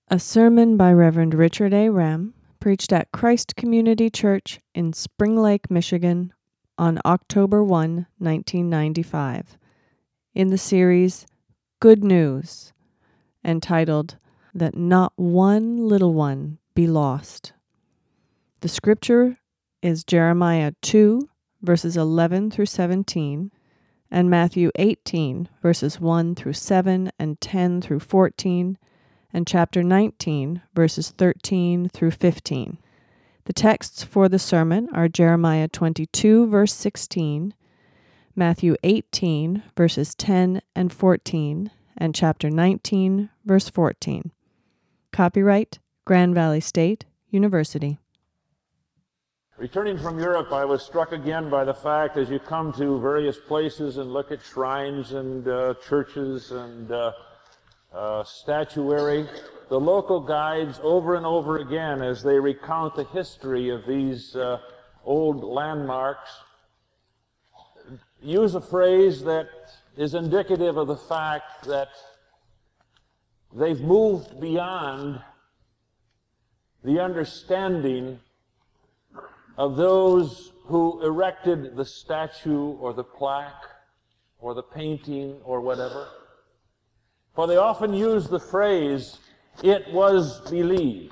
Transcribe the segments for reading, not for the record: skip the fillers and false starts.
A sermon by Reverend Richard A. Rem, preached at Christ Community Church in Spring Lake, Michigan, on October 1, 1995, in the series Good News, entitled That Not One Little One Be Lost. The scripture is Jeremiah 2, verses 11 through 17, and Matthew 18, verses 1 through 7 and 10 through 14, and chapter 19, verses 13 through 15. The texts for the sermon are Jeremiah 22, verse 16, Matthew 18, verses 10 and 14, and chapter 19, verse 14. Copyright Grand Valley State University. Returning from Europe, I was struck again by the fact, as you come to various places and look at shrines and churches and statuary, the local guides over and over again, as they recount the history of these old landmarks, use a phrase that is indicative of the fact that they've moved beyond the understanding of those who erected the statue or the plaque or the painting or whatever. For they often use the phrase, "It was believed."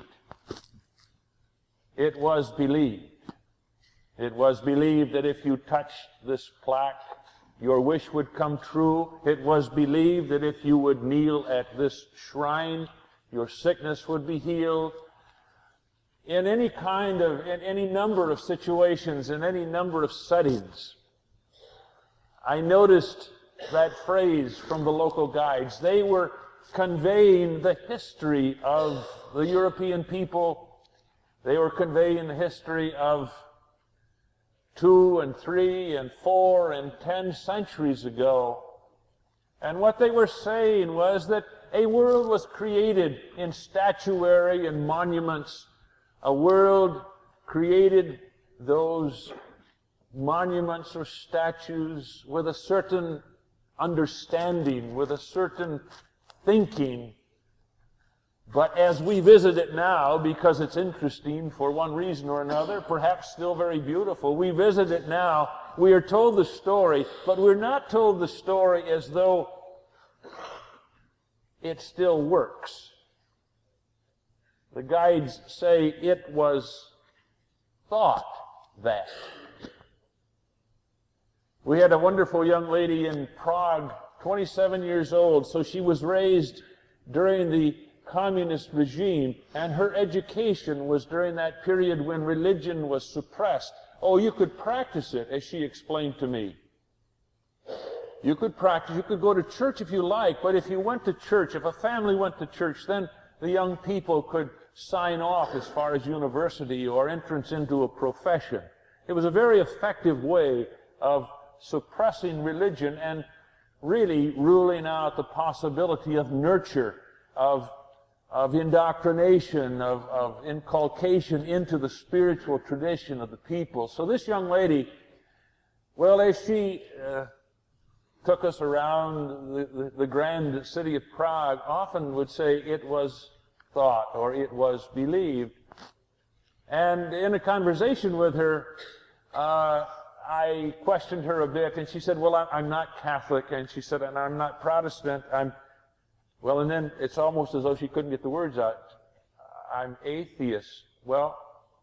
It was believed. It was believed that if you touched this plaque, your wish would come true. It was believed that if you would kneel at this shrine, your sickness would be healed. In any number of situations, in any number of settings, I noticed that phrase from the local guides. They were conveying the history of the European people. They were conveying the history of 2 and 3 and 4 and 10 centuries ago. And what they were saying was that a world was created in statuary and monuments. A world created those monuments or statues with a certain understanding, with a certain thinking. But as we visit it now, because it's interesting for one reason or another, perhaps still very beautiful, we visit it now, we are told the story, but we're not told the story as though it still works. The guides say it was thought that. We had a wonderful young lady in Prague, 27 years old, so she was raised during the communist regime, and her education was during that period when religion was suppressed. Oh, you could practice it, as she explained to me. You could practice, you could go to church if you like, but if you went to church, if a family went to church, then the young people could sign off as far as university or entrance into a profession. It was a very effective way of suppressing religion and really ruling out the possibility of nurture, of indoctrination, of inculcation into the spiritual tradition of the people. So this young lady, well, as she took us around the grand city of Prague, often would say it was thought or it was believed. And in a conversation with her, I questioned her a bit, and she said, well, I'm not Catholic, and she said, and I'm not Protestant, and then it's almost as though she couldn't get the words out. I'm atheist. Well,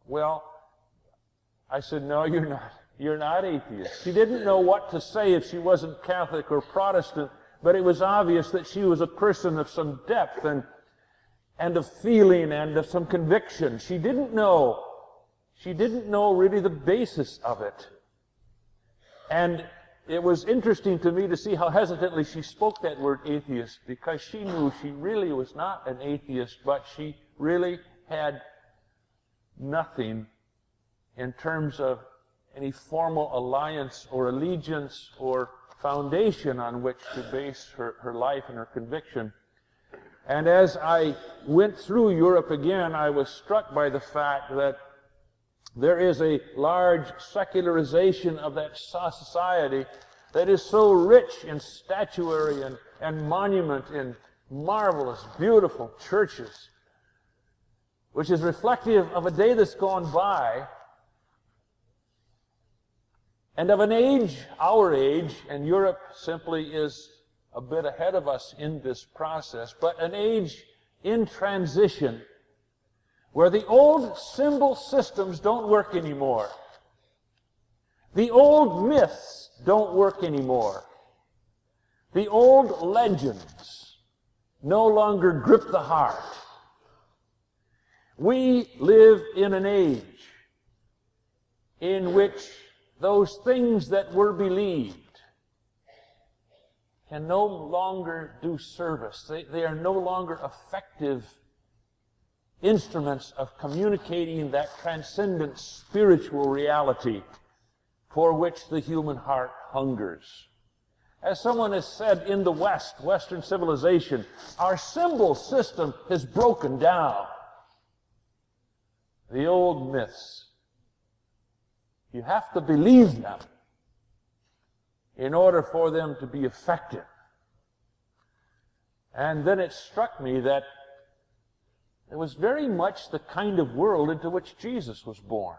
I said, no, you're not. You're not atheist. She didn't know what to say if she wasn't Catholic or Protestant, but it was obvious that she was a person of some depth and of feeling and of some conviction. She didn't know really the basis of it. And it was interesting to me to see how hesitantly she spoke that word atheist, because she knew she really was not an atheist, but she really had nothing in terms of any formal alliance or allegiance or foundation on which to base her life and her conviction. And as I went through Europe again, I was struck by the fact that there is a large secularization of that society that is so rich in statuary and monument, in marvelous, beautiful churches. which is reflective of a day that's gone by and of an age, our age, and Europe simply is a bit ahead of us in this process, but an age in transition where the old symbol systems don't work anymore. The old myths don't work anymore. The old legends no longer grip the heart. We live in an age in which those things that were believed can no longer do service. They are no longer effective instruments of communicating that transcendent spiritual reality for which the human heart hungers. As someone has said, in the West, Western civilization, our symbol system has broken down. The old myths, you have to believe them in order for them to be effective. And then it struck me that it was very much the kind of world into which Jesus was born.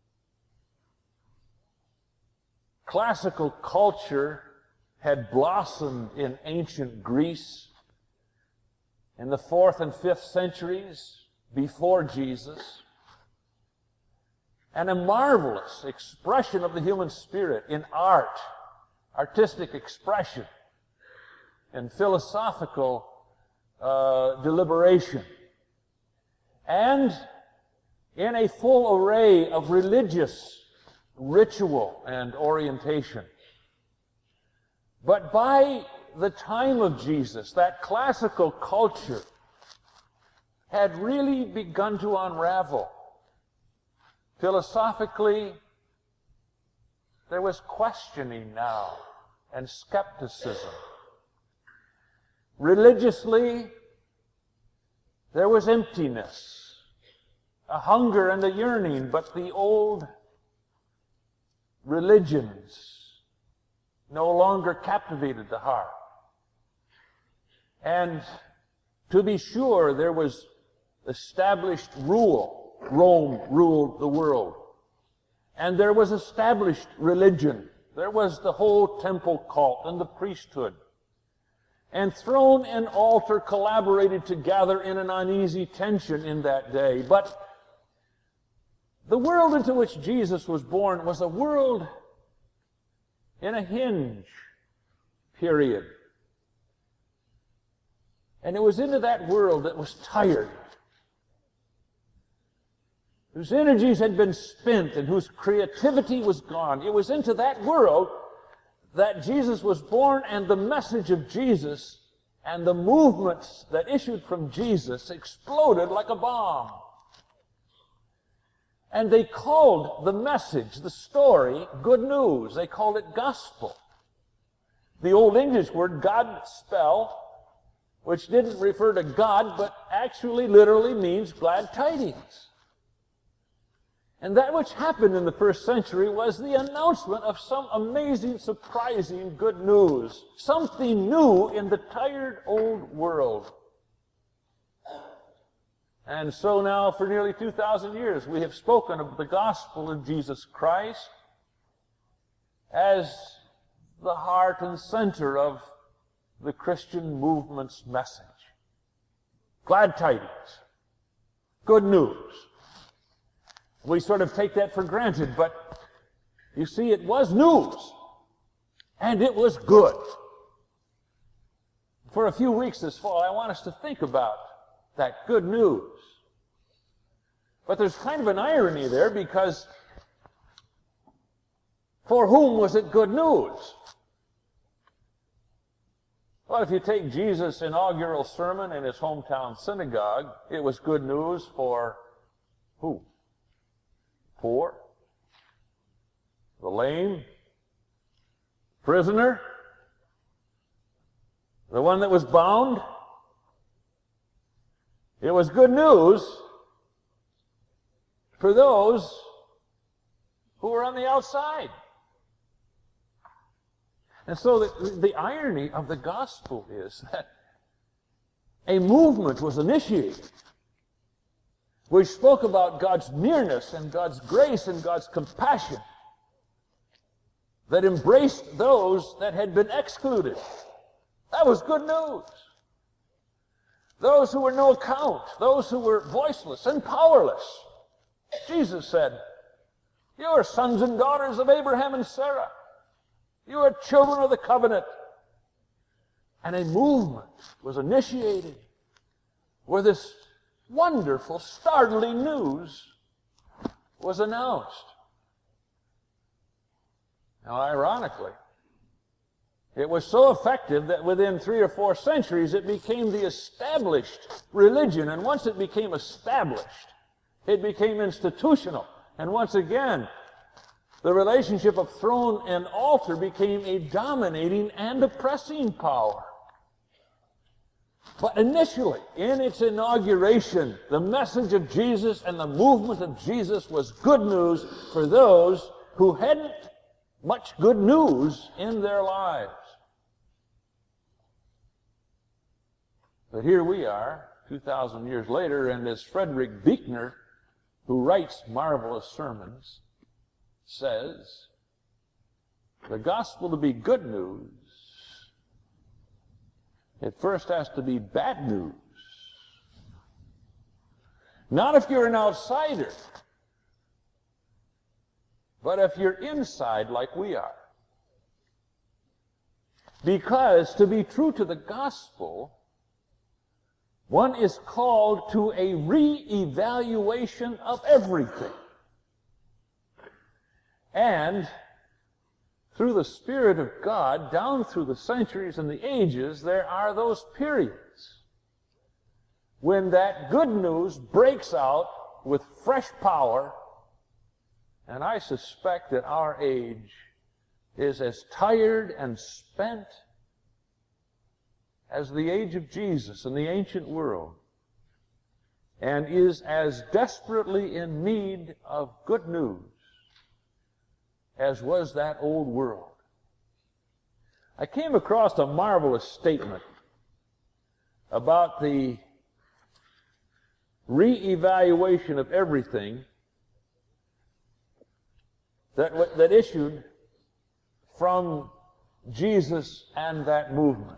Classical culture had blossomed in ancient Greece in the 4th and 5th centuries before Jesus. And a marvelous expression of the human spirit in art, artistic expression, and philosophical deliberation, and in a full array of religious ritual and orientation. But by the time of Jesus, that classical culture had really begun to unravel. Philosophically, there was questioning now and skepticism. Religiously, there was emptiness, a hunger and a yearning, but the old religions no longer captivated the heart. And to be sure, there was established rule. Rome ruled the world. And there was established religion. There was the whole temple cult and the priesthood. And throne and altar collaborated together in an uneasy tension in that day. But the world into which Jesus was born was a world in a hinge period. And it was into that world that was tired, whose energies had been spent and whose creativity was gone. It was into that world that Jesus was born, and the message of Jesus and the movements that issued from Jesus exploded like a bomb. And they called the message, the story, good news. They called it gospel. The Old English word Godspell, which didn't refer to God, but actually literally means glad tidings. And that which happened in the first century was the announcement of some amazing, surprising good news. Something new in the tired old world. And so now, for nearly 2,000 years, we have spoken of the gospel of Jesus Christ as the heart and center of the Christian movement's message. Glad tidings. Good news. We sort of take that for granted, but you see, it was news, and it was good. For a few weeks this fall, I want us to think about that good news. But there's kind of an irony there, because for whom was it good news? Well, if you take Jesus' inaugural sermon in his hometown synagogue, it was good news for who? Poor, the lame, prisoner, the one that was bound. It was good news for those who were on the outside. And so the irony of the gospel is that a movement was initiated which spoke about God's nearness and God's grace and God's compassion that embraced those that had been excluded. That was good news. Those who were no account, those who were voiceless and powerless. Jesus said, "You are sons and daughters of Abraham and Sarah. You are children of the covenant." And a movement was initiated where this wonderful, startling news was announced. Now, ironically, it was so effective that within 3 or 4 centuries it became the established religion. And once it became established, it became institutional. And once again, the relationship of throne and altar became a dominating and oppressing power. But initially, in its inauguration, the message of Jesus and the movement of Jesus was good news for those who hadn't much good news in their lives. But here we are, 2,000 years later, and as Frederick Buechner, who writes marvelous sermons, says, the gospel to be good news, it first has to be bad news. Not if you're an outsider, but if you're inside like we are. Because to be true to the gospel, one is called to a re-evaluation of everything. And through the Spirit of God, down through the centuries and the ages, there are those periods when that good news breaks out with fresh power. And I suspect that our age is as tired and spent as the age of Jesus in the ancient world, and is as desperately in need of good news as was that old world. I came across a marvelous statement about the re-evaluation of everything that issued from Jesus and that movement.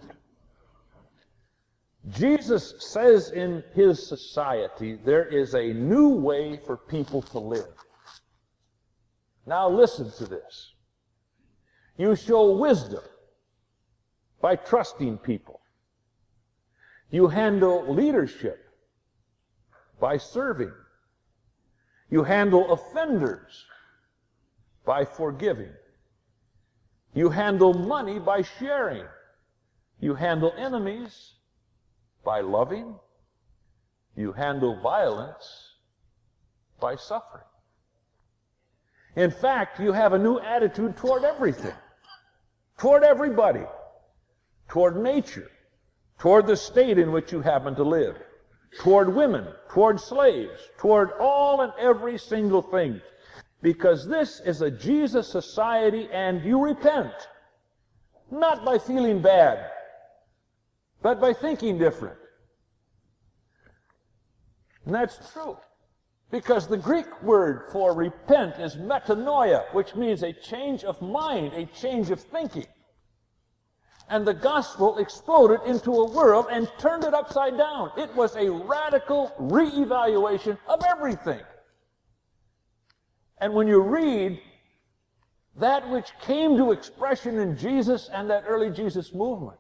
Jesus says in his society there is a new way for people to live. Now listen to this. You show wisdom by trusting people. You handle leadership by serving. You handle offenders by forgiving. You handle money by sharing. You handle enemies by loving. You handle violence by suffering. In fact, you have a new attitude toward everything, toward everybody, toward nature, toward the state in which you happen to live, toward women, toward slaves, toward all and every single thing. Because this is a Jesus society, and you repent, not by feeling bad, but by thinking different. And that's true. Because the Greek word for repent is metanoia, which means a change of mind, a change of thinking. And the gospel exploded into a world and turned it upside down. It was a radical reevaluation of everything. And when you read that which came to expression in Jesus and that early Jesus movement,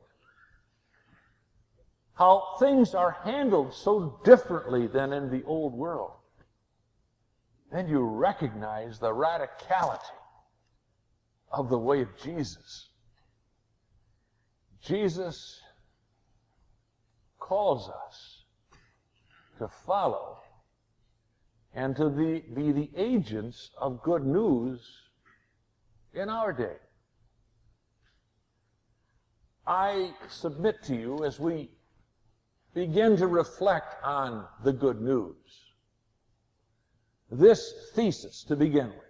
how things are handled so differently than in the old world, then you recognize the radicality of the way of Jesus. Jesus calls us to follow and to be the agents of good news in our day. I submit to you, as we begin to reflect on the good news, this thesis to begin with,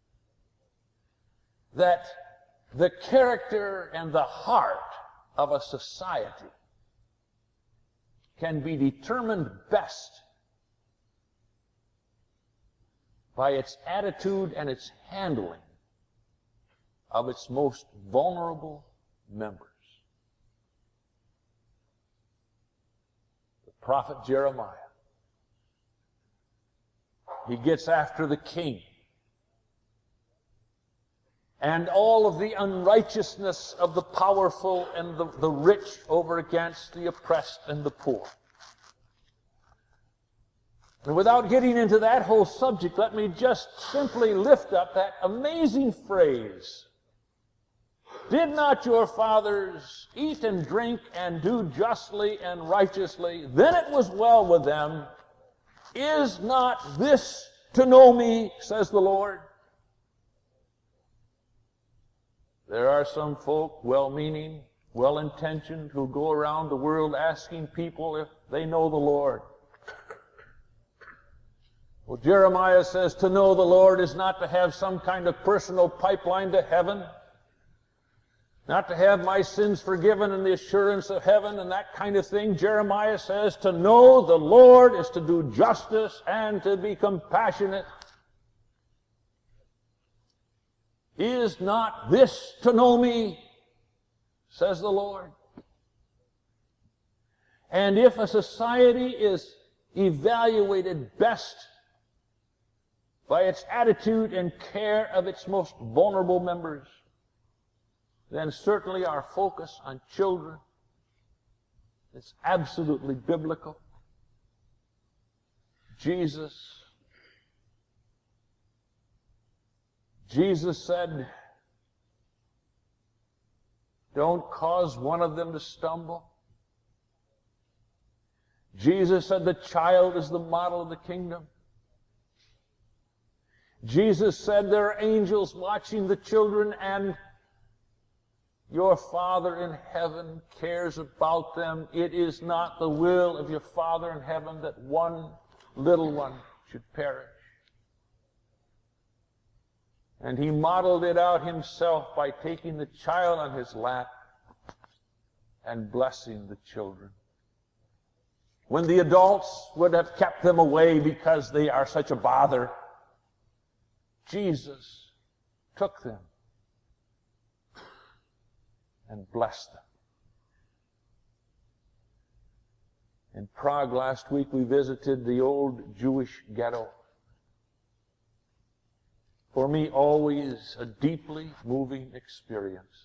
that the character and the heart of a society can be determined best by its attitude and its handling of its most vulnerable members. The prophet Jeremiah, he gets after the king and all of the unrighteousness of the powerful and the rich over against the oppressed and the poor. And without getting into that whole subject, let me just simply lift up that amazing phrase, "Did not your fathers eat and drink and do justly and righteously? Then it was well with them. Is not this to know me, says the Lord?" There are some folk, well-meaning, well-intentioned, who go around the world asking people if they know the Lord. Well, Jeremiah says to know the Lord is not to have some kind of personal pipeline to heaven, not to have my sins forgiven and the assurance of heaven and that kind of thing. Jeremiah says to know the Lord is to do justice and to be compassionate. Is not this to know me, says the Lord? And if a society is evaluated best by its attitude and care of its most vulnerable members, then certainly our focus on children is absolutely biblical. Jesus said, "Don't cause one of them to stumble." Jesus said the child is the model of the kingdom. Jesus said there are angels watching the children, and your Father in heaven cares about them. It is not the will of your Father in heaven that one little one should perish. And he modeled it out himself by taking the child on his lap and blessing the children. When the adults would have kept them away because they are such a bother, Jesus took them and blessed them. In Prague last week, we visited the old Jewish ghetto. For me, always a deeply moving experience.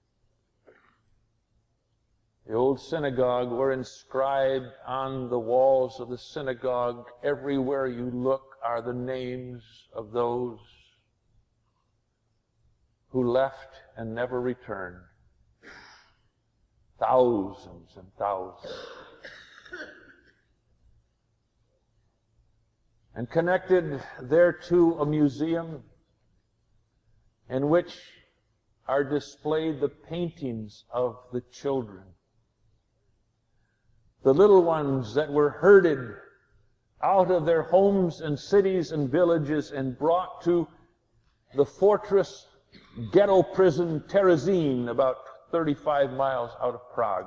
The old synagogue, were inscribed on the walls of the synagogue, everywhere you look, are the names of those who left and never returned. Thousands and thousands. And connected thereto a museum in which are displayed the paintings of the children. The little ones that were herded out of their homes and cities and villages and brought to the fortress ghetto prison Terezín, about 35 miles out of Prague.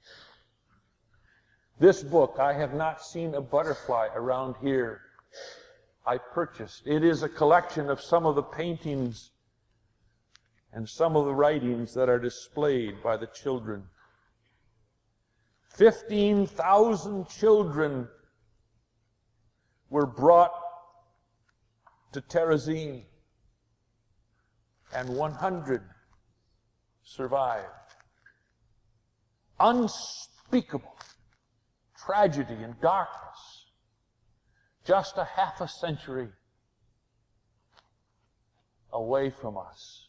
This book, I have not seen a butterfly around here, I purchased. It is a collection of some of the paintings and some of the writings that are displayed by the children. 15,000 children were brought to Terezín, and 100 survived. Unspeakable tragedy and darkness, just a half a century away from us.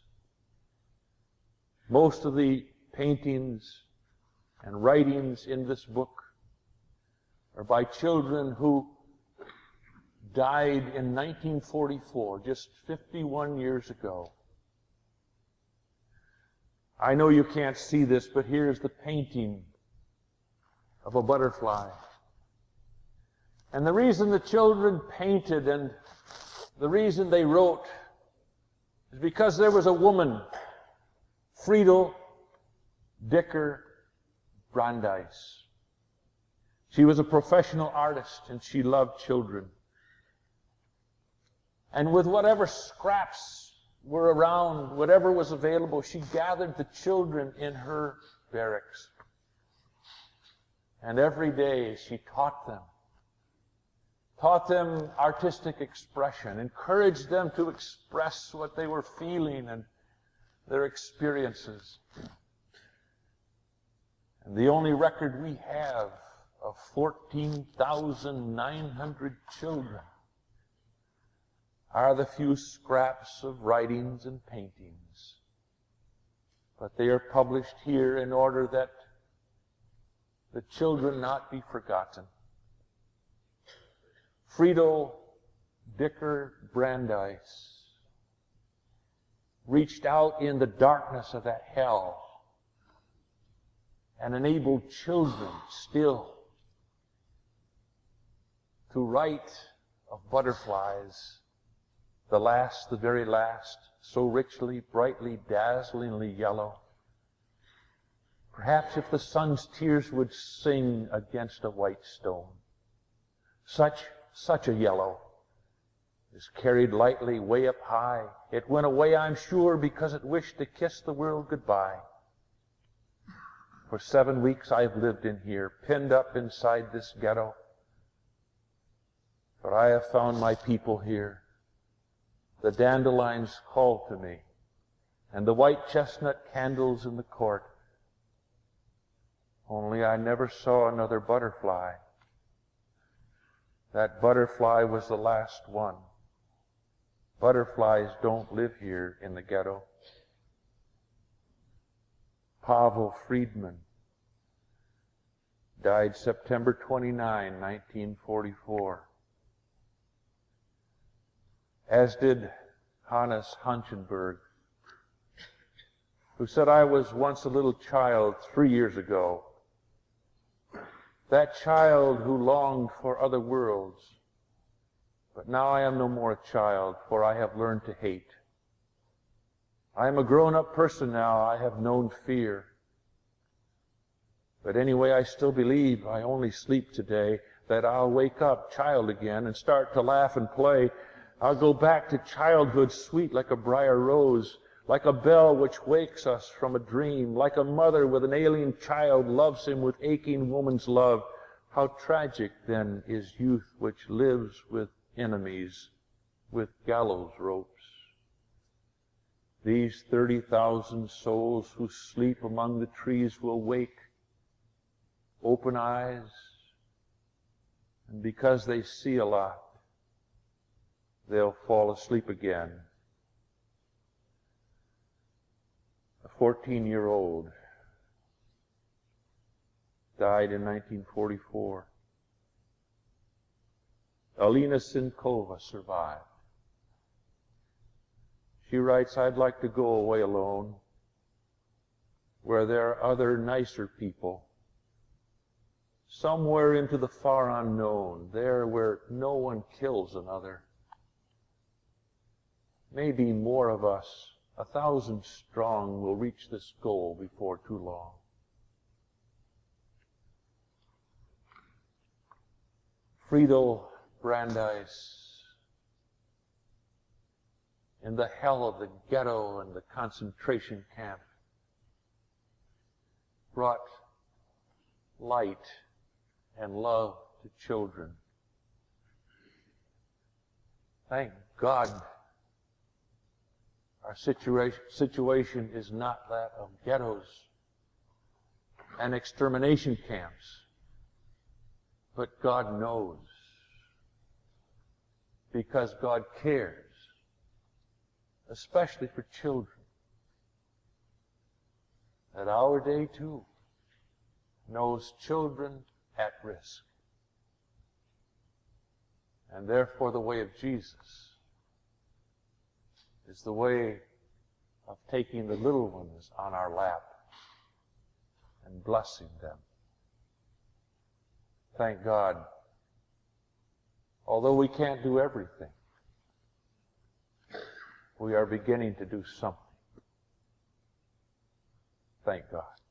Most of the paintings and writings in this book are by children who died in 1944, just 51 years ago. I know you can't see this, but here's the painting of a butterfly. And the reason the children painted and the reason they wrote is because there was a woman, Friedel Dicker Brandeis. She was a professional artist and she loved children. And with whatever scraps were around, whatever was available, she gathered the children in her barracks. And every day she taught them artistic expression, encouraged them to express what they were feeling and their experiences. And the only record we have of 14,900 children are the few scraps of writings and paintings. But they are published here in order that the children not be forgotten. Friedel Dicker Brandeis reached out in the darkness of that hell and enabled children still to write of butterflies, the very last, so richly, brightly, dazzlingly yellow. Perhaps if the sun's tears would sing against a white stone, such a yellow is carried lightly way up high. It went away, I'm sure, because it wished to kiss the world goodbye. For 7 weeks I've lived in here, pinned up inside this ghetto. But I have found my people here. The dandelions call to me, and the white chestnut candles in the court. Only I never saw another butterfly. That butterfly was the last one. Butterflies don't live here in the ghetto. Pavel Friedman died September 29, 1944. As did Hannes Hanchenberg, who said, I was once a little child 3 years ago. That child who longed for other worlds. But now I am no more a child, for I have learned to hate. I am a grown-up person now. I have known fear. But anyway, I still believe, I only sleep today, that I'll wake up child again and start to laugh and play. I'll go back to childhood sweet like a briar rose, like a bell which wakes us from a dream, like a mother with an alien child loves him with aching woman's love. How tragic then is youth which lives with enemies, with gallows ropes. These 30,000 souls who sleep among the trees will wake, open eyes, and because they see a lot, they'll fall asleep again. A 14-year-old died in 1944. Alina Sinkova survived. She writes, I'd like to go away alone, where there are other nicer people, somewhere into the far unknown, there where no one kills another. Maybe more of us, 1,000 strong, will reach this goal before too long. Friedel Brandeis, in the hell of the ghetto and the concentration camp, brought light and love to children. Thank God our situation is not that of ghettos and extermination camps. But God knows, because God cares, especially for children, that our day too knows children at risk. And therefore the way of Jesus is the way of taking the little ones on our lap and blessing them. Thank God. Although we can't do everything, we are beginning to do something. Thank God.